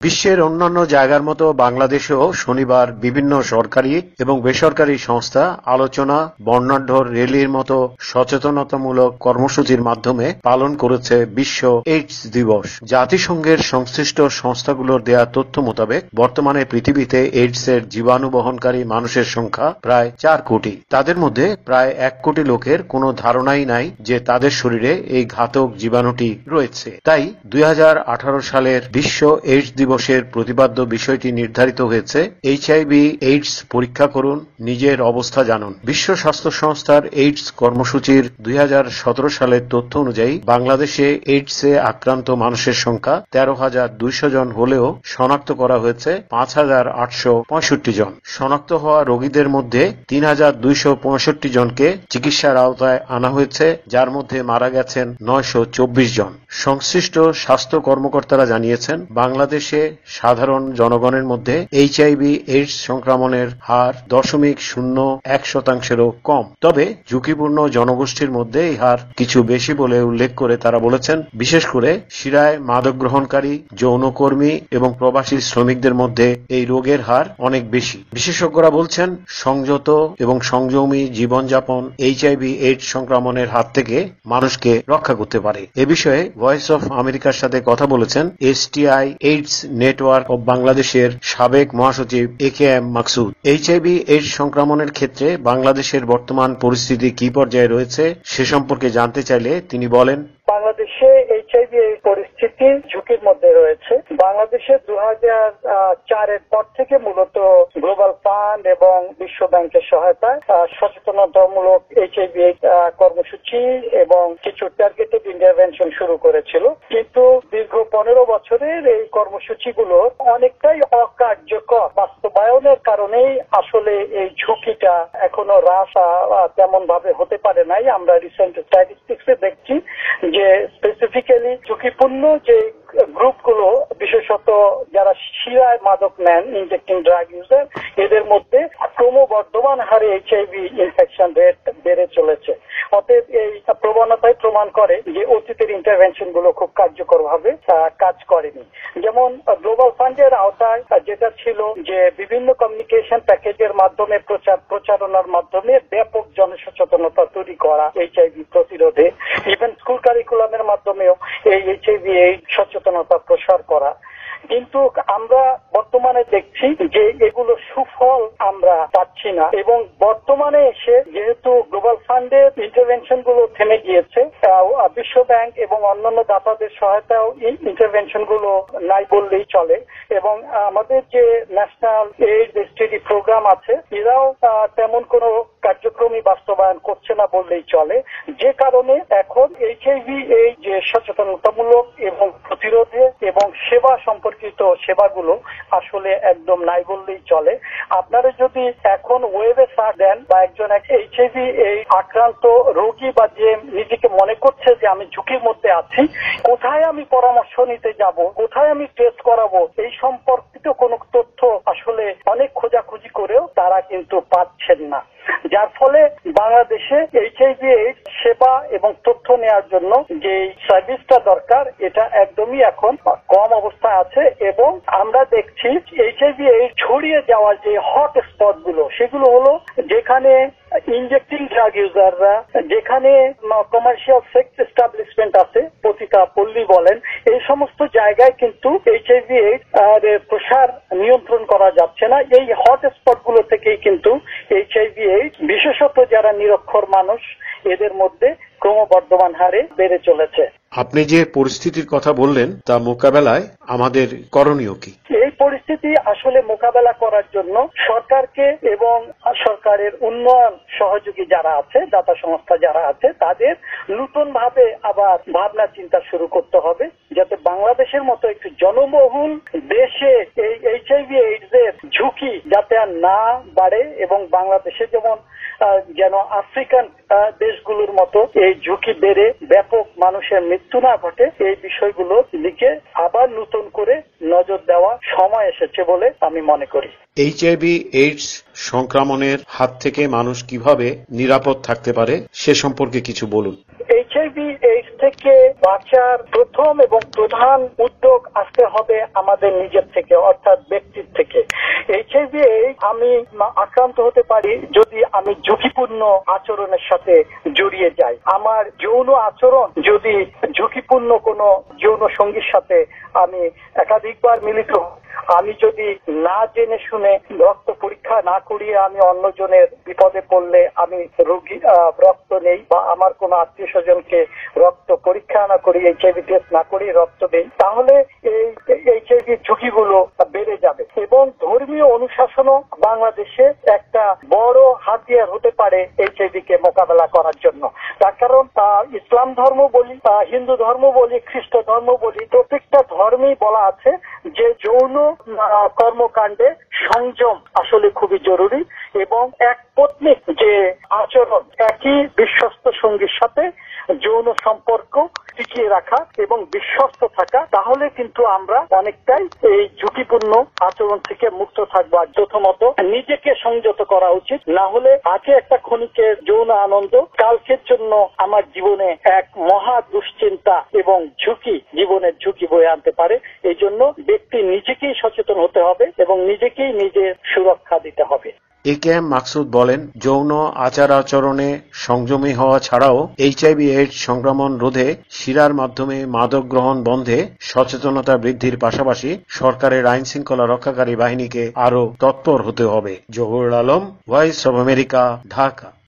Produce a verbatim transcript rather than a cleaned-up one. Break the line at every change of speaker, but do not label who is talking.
বিশ্বের অন্যান্য জায়গার মতো বাংলাদেশেও শনিবার বিভিন্ন সরকারি এবং বেসরকারি সংস্থা আলোচনা, বর্ণাঢ্য র্যালির মতো সচেতনতামূলক কর্মসূচির মাধ্যমে পালন করেছে বিশ্ব এইডস দিবস। জাতিসংঘের সংশ্লিষ্ট সংস্থাগুলোর দেয়া তথ্য মোতাবেক বর্তমানে পৃথিবীতে এইডসের জীবাণু বহনকারী মানুষের সংখ্যা প্রায় চার কোটি। তাদের মধ্যে প্রায় এক কোটি লোকের কোনো ধারণাই নাই যে তাদের শরীরে এই ঘাতক জীবাণুটি রয়েছে। তাই দুই হাজার আঠারো সালের বিশ্ব এইডস দিবসের প্রতিপাদ্য বিষয়টি নির্ধারিত হয়েছে এইচআইভি এইডস পরীক্ষা করুন, নিজের অবস্থা জানুন। বিশ্ব স্বাস্থ্য সংস্থার এইডস কর্মসূচির দুই হাজার সতেরো সালের তথ্য অনুযায়ী বাংলাদেশে এইডসে আক্রান্ত মানুষের সংখ্যা তেরো হাজার দুইশো জন হলেও শনাক্ত করা হয়েছে পাঁচ হাজার আটশো পঁয়ষট্টি জন। শনাক্ত হওয়া রোগীদের মধ্যে তিন হাজার দুইশো পঁয়ষট্টি জনকে চিকিৎসার আওতায় আনা হয়েছে, যার মধ্যে মারা গেছেন নয়শো চব্বিশ জন। সংশ্লিষ্ট স্বাস্থ্য কর্মকর্তারা জানিয়েছেন বাংলাদেশে সাধারণ জনগণের মধ্যে এইচআইভি এইডস সংক্রমণের হার দশমিক শূন্য এক শতাংশেরও কম। তবে ঝুঁকিপূর্ণ জনগোষ্ঠীর মধ্যে এই হার কিছু বেশি বলে উল্লেখ করে তারা বলেছেন, বিশেষ করে শিরায় মাদক গ্রহণকারী, যৌনকর্মী এবং প্রবাসী শ্রমিকদের মধ্যে এই রোগের হার অনেক বেশি। বিশেষজ্ঞরা বলছেন সংযত এবং সংযমী জীবনযাপন এইচআইভি এইডস সংক্রমণের হাত থেকে মানুষকে রক্ষা করতে পারে। এ বিষয়ে ভয়েস অফ আমেরিকার সাথে কথা বলেছেন এসটিআই এইডস নেটওয়ার্ক অব বাংলাদেশের সাবেক মহাসচিব A K M Maksud. HIV AIDS সংক্রমণের ক্ষেত্রে বাংলাদেশের বর্তমান পরিস্থিতি কি পর্যায়ে রয়েছে সে সম্পর্কে জানতে চাইলে তিনি বলেন,
বাংলাদেশে এইচআইভি এই পরিস্থিতি ঝুঁকির মধ্যে রয়েছে। বাংলাদেশে দু হাজার চারের পর থেকে মূলত গ্লোবাল ফান্ড এবং বিশ্ব ব্যাংকের সহায়তায় সচেতনতামূলক এইচআইভি কর্মসূচি এবং কিছু টার্গেটেড ইন্টারভেনশন শুরু করেছিল, কিন্তু দীর্ঘ পনেরো বছরের এই কর্মসূচিগুলো অনেকটাই অকার্যকর। বাস্তবায়নের কারণেই আসলে এই ঝুঁকিটা এখনো হ্রাস তেমন ভাবে হতে পারে নাই। আমরা রিসেন্ট স্ট্যাটিস্টিক্সে দেখছি যে স্পেসিফিক্যালি ঝুঁকিপূর্ণ যে গ্রুপগুলো, বিশেষত যারা শিরায় মাদক নেন, ইনজেক্টিং ড্রাগ ইউজার, এদের মধ্যে ক্রমবর্ধমান হারে এইচআইভি ইনফেকশন রেট বেড়ে চলেছে। অতএব এই প্রবণতাই প্রমাণ করে যে অতীতের ইন্টারভেনশন গুলো খুব কার্যকর ভাবে কাজ করেনি। যেমন গ্লোবাল ফান্ডের আওতায় যেটা ছিল যে বিভিন্ন কমিউনিকেশন প্যাকেজের মাধ্যমে প্রচার প্রচারণার মাধ্যমে ব্যাপক জনসচেতনতা তৈরি করা এইচআইভি প্রতিরোধে, ইভেন স্কুল কারিকুলামের মাধ্যমেও এই এইচআইভি এই সচেতনতা প্রসার করা। কিন্তু আমরা বর্তমানে দেখছি যে এগুলো সুফল আমরা পাচ্ছি না, এবং বর্তমানে এসে যেহেতু গ্লোবাল ফান্ডের ইন্টারভেনশন গুলো থেমে গিয়েছে, বিশ্ব ব্যাংক এবং অন্যান্য দাতাদের সহায়তাও ইন্টারভেনশন গুলো নাই বললেই চলে, এবং আমাদের যে ন্যাশনাল এইডস এসটিডি প্রোগ্রাম আছে এরাও তেমন কোনো কার্যক্রমই বাস্তবায়ন করছে না বললেই চলে। যে কারণে এখন এইচআইভি এই যে সচেতনতামূলক এবং প্রতিরোধে এবং সেবা সম্পর্কিত সেবাগুলো আসলে একদম নাই বললেই চলে। আপনারা যদি এখন ওয়েবে সার্চ দেন বা একজন এইচআইভি এই আক্রান্ত রোগী বা যে নিজেকে মনে করছে যে আমি ঝুঁকির মধ্যে আছি, কোথায় আমি পরামর্শ নিতে যাব, কোথায় আমি টেস্ট করাবো, এই সম্পর্কিত কোনো তথ্য আসলে অনেক খোঁজাখুঁজি করেও তারা কিন্তু পাচ্ছেন না। যার ফলে বাংলাদেশে এইচআইভি এইডস সেবা এবং তথ্য নেওয়ার জন্য যে সার্ভিসটা দরকার এটা একদমই এখন কম অবস্থায় আছে, এবং আমরা দেখছি এইচআইভি এইডস ছড়িয়ে যাওয়ার যে হট স্পট গুলো সেগুলো হলো যেখানে ইনজেক্টিং ড্রাগ ইউজাররা, যেখানে কমার্শিয়াল সেক্স এস্টাবলিশমেন্ট আছে, পতিতা পল্লী বলেন, এই সমস্ত জায়গায় কিন্তু এইচআইভি এইডস প্রসার নিয়ন্ত্রণ করা যাচ্ছে না। এই হট স্পট গুলো থেকেই কিন্তু এইচআইভি এইডস বিশেষত যারা নিরক্ষর মানুষ এদের মধ্যে ক্রমবর্ধমান হারে বেড়ে চলেছে।
আপনি যে পরিস্থিতির কথা বললেন তা মোকাবেলায় আমাদের করণীয় কি?
এই পরিস্থিতি আসলে মোকাবেলা করার জন্য সরকারকে এবং সরকারের উন্নয়ন সহযোগী যারা আছে, দাতা সংস্থা যারা আছে, তাদের নতুন ভাবে আবার ভাবনা চিন্তা শুরু করতে হবে, যাতে বাংলাদেশের মতো একটি জনবহুল দেশে এই এইচআইভি এইডস এর ঝুঁকি যাতে আর না বাড়ে, এবং বাংলাদেশে যেমন যেন আফ্রিকান দেশগুলোর মতো এই ঝুঁকি বেড়ে ব্যাপক মানুষের মৃত্যু না ঘটে, এই বিষয়গুলোর দিকে আবার নতুন করে নজর দেওয়া সময় এসেছে বলে আমি মনে করি।
এইচআইভি এইডস সংক্রমণের হাত থেকে মানুষ কিভাবে নিরাপদ থাকতে পারে সে সম্পর্কে কিছু বলুন।
এইচআইভি এইডস থেকে বাঁচার প্রথম এবং প্রধান উদ্যোগ আসতে হবে আমাদের নিজের থেকে, অর্থাৎ ব্যক্তির থেকে। এইচআইভি আমি আক্রান্ত হতে পারি যদি আমি ঝুঁকিপূর্ণ আচরণের সাথে জড়িয়ে যাই। আমার যৌন আচরণ যদি ঝুঁকিপূর্ণ কোনো যৌন সঙ্গীর সাথে আমি একাধিকবার মিলিত, আমি যদি না জেনে শুনে রক্ত পরীক্ষা না করিয়ে আমি অন্যজনের বিপদে পড়লে আমি রোগী রক্ত নেই, বা আমার কোনো আত্মীয় স্বজনকে রক্ত পরীক্ষা না করি, এইচআইভি টেস্ট না করি রক্ত দেই, তাহলে এই এইচআইভি ঝুঁকিগুলো বেড়ে যাবে। এবং ধর্মীয় অনুশাসনও বাংলাদেশে একটা বড় হাতিয়ার হতে পারে এইচআইভি কে মোকাবেলা করার জন্য। তার কারণ ইসলাম ধর্ম বলি, হিন্দু ধর্ম বলি, খ্রিস্ট ধর্ম বলি, প্রত্যেকটা ধর্মেই বলা আছে যে যৌন কর্মকাণ্ডে সংযম আসলে খুবই জরুরি, এবং এক পত্নীক যে আচরণ, একই বিশ্বস্ত সঙ্গীর সাথে যৌন সম্পর্ক টিকিয়ে রাখা এবং বিশ্বস্ত থাকা, তাহলে কিন্তু আমরা অনেকটাই এই ঝুঁকিপূর্ণ আচরণ থেকে মুক্ত থাকবো। আর প্রথমত নিজেকে সংযত করা উচিত, না হলে আজকে একটা ক্ষণিকের যৌন আনন্দ কালকের জন্য আমার জীবনে এক মহা দুশ্চিন্তা এবং ঝুঁকি, জীবনের ঝুঁকি বয়ে আনতে পারে। এই জন্য ব্যক্তি নিজেকেই সচেতন হতে হবে এবং নিজেকেই নিজের সুরক্ষা দিতে হবে।
এ কে এম মাকসুদ বলেন, যৌন আচার আচরণে সংযমী হওয়া ছাড়াও এইচআইভি এইডস সংক্রমণ রোধে শিরার মাধ্যমে মাদক গ্রহণ বন্ধে সচেতনতা বৃদ্ধির পাশাপাশি সরকারের আইন শৃঙ্খলা রক্ষাকারী বাহিনীকে আরও তৎপর হতে হবে। Zahurul Alam, voice of America, Dhaka.